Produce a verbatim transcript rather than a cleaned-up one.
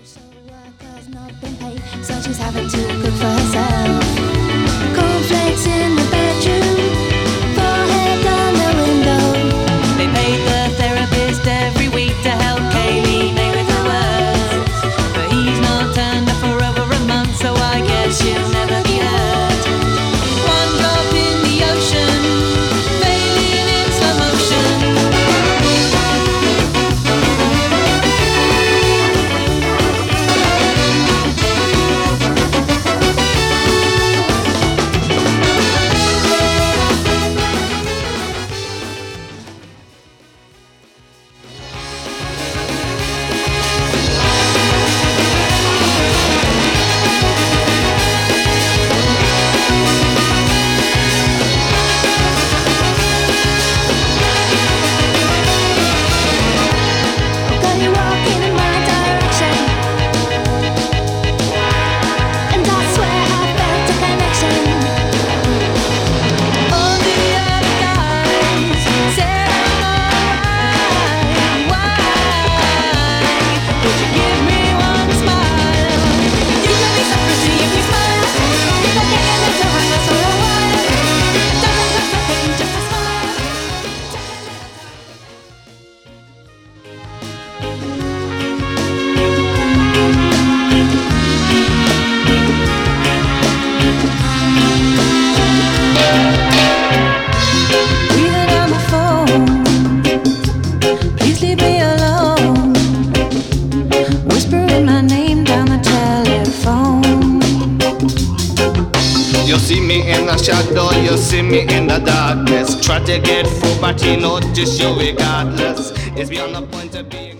Social worker's not been paid, so she's having to cook for herself. Cornflakes in the bedroom, forehead on the window. They paid the therapist every week to help Kaylee May with her words, but he's not turned up for over a month, so I guess she'll never be heard. One drop in the ocean, failing in slow motion. Got you walking in my direction, and I swear I felt a connection. All the other guys said I'm alright. Why would you give me one smile? You can be so pretty if you smile. If I can't get into hang us for a while, doesn't cost a thing just a smile. Breathing on my phone, please leave me alone. Whispering my name down the telephone. You see me in the shadow, you see me in the darkness. Try to get through, but you notice you regardless. It's beyond the point of being